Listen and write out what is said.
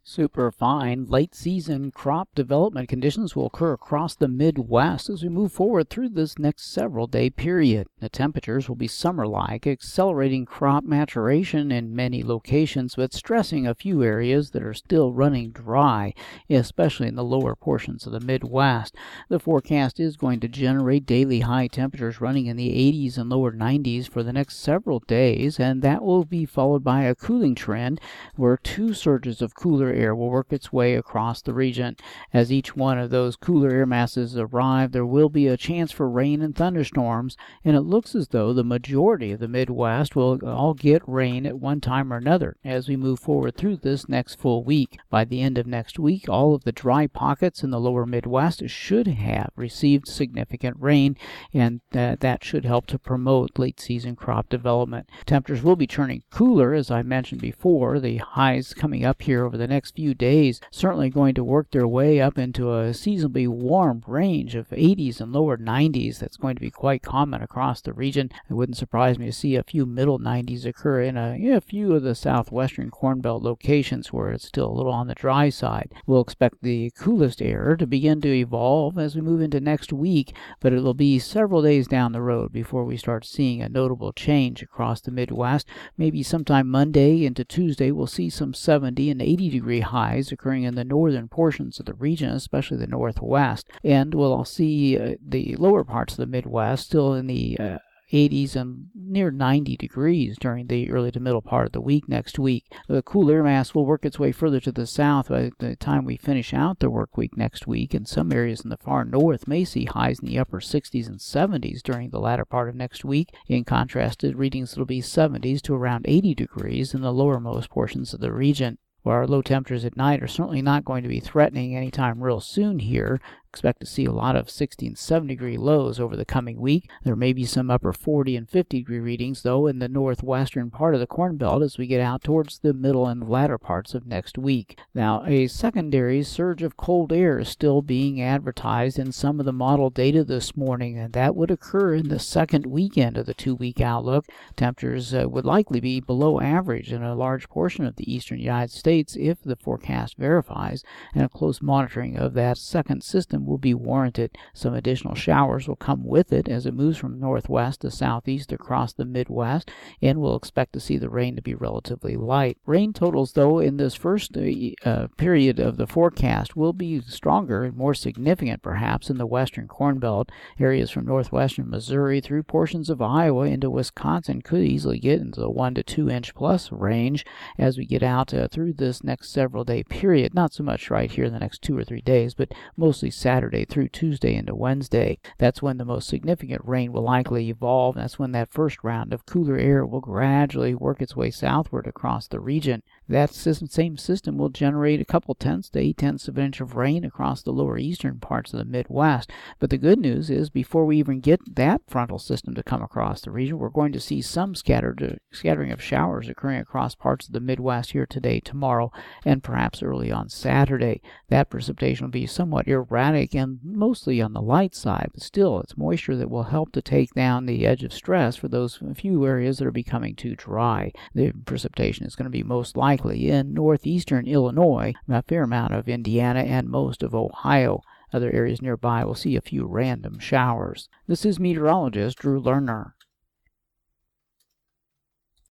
Superfine late-season crop development conditions will occur across the Midwest as we move forward through this next several-day period. The temperatures will be summer-like, accelerating crop maturation in many locations, but stressing a few areas that are still running dry, especially in the lower portions of the Midwest. The forecast is going to generate daily high temperatures running in the 80s and lower 90s for the next several days, and that will be followed by a cooling trend where two surges of cooler air will work its way across the region. As each one of those cooler air masses arrive, there will be a chance for rain and thunderstorms, and it looks as though the majority of the Midwest will all get rain at one time or another as we move forward through this next full week. By the end of next week, all of the dry pockets in the lower Midwest should have received significant rain, and that should help to promote late-season crop development. Temperatures will be turning cooler, as I mentioned before. The highs coming up here over the next few days certainly going to work their way up into a seasonably warm range of 80s and lower 90s. That's going to be quite common across the region. It wouldn't surprise me to see a few middle 90s occur in a few of the southwestern Corn Belt locations where it's still a little on the dry side. We'll expect the coolest air to begin to evolve as we move into next week, but it'll be several days down the road before we start seeing a notable change across the Midwest. Maybe sometime Monday into Tuesday we'll see some 70 and 80-degree highs occurring in the northern portions of the region, especially the northwest, and we'll see the lower parts of the Midwest still in the 80s and near 90 degrees during the early to middle part of the week next week. The cool air mass will work its way further to the south by the time we finish out the work week next week, and some areas in the far north may see highs in the upper 60s and 70s during the latter part of next week. In contrast to readings, it'll be 70s to around 80 degrees in the lowermost portions of the region. Where our low temperatures at night are certainly not going to be threatening anytime real soon here. Expect to see a lot of 60 and 70 degree lows over the coming week. There may be some upper 40 and 50 degree readings, though, in the northwestern part of the Corn Belt as we get out towards the middle and latter parts of next week. Now, a secondary surge of cold air is still being advertised in some of the model data this morning, and that would occur in the second weekend of the two-week outlook. Temperatures would likely be below average in a large portion of the eastern United States if the forecast verifies, and a close monitoring of that second system will be warranted. Some additional showers will come with it as it moves from northwest to southeast across the Midwest, and we'll expect to see the rain to be relatively light. Rain totals, though, in this first period of the forecast will be stronger and more significant, perhaps, in the western Corn Belt. Areas from northwestern Missouri through portions of Iowa into Wisconsin could easily get into the 1 to 2 inch plus range as we get out through this next several day period. Not so much right here in the next 2 or 3 days, but mostly Saturday through Tuesday into Wednesday. That's when the most significant rain will likely evolve. That's when that first round of cooler air will gradually work its way southward across the region. That same system will generate a couple tenths to 8/10 of an inch of rain across the lower eastern parts of the Midwest. But the good news is, before we even get that frontal system to come across the region, we're going to see some scattering of showers occurring across parts of the Midwest here today, tomorrow, and perhaps early on Saturday. That precipitation will be somewhat erratic and mostly on the light side, but still it's moisture that will help to take down the edge of stress for those few areas that are becoming too dry. The precipitation is going to be most likely in northeastern Illinois, a fair amount of Indiana, and most of Ohio. Other areas nearby will see a few random showers. This is meteorologist Drew Lerner.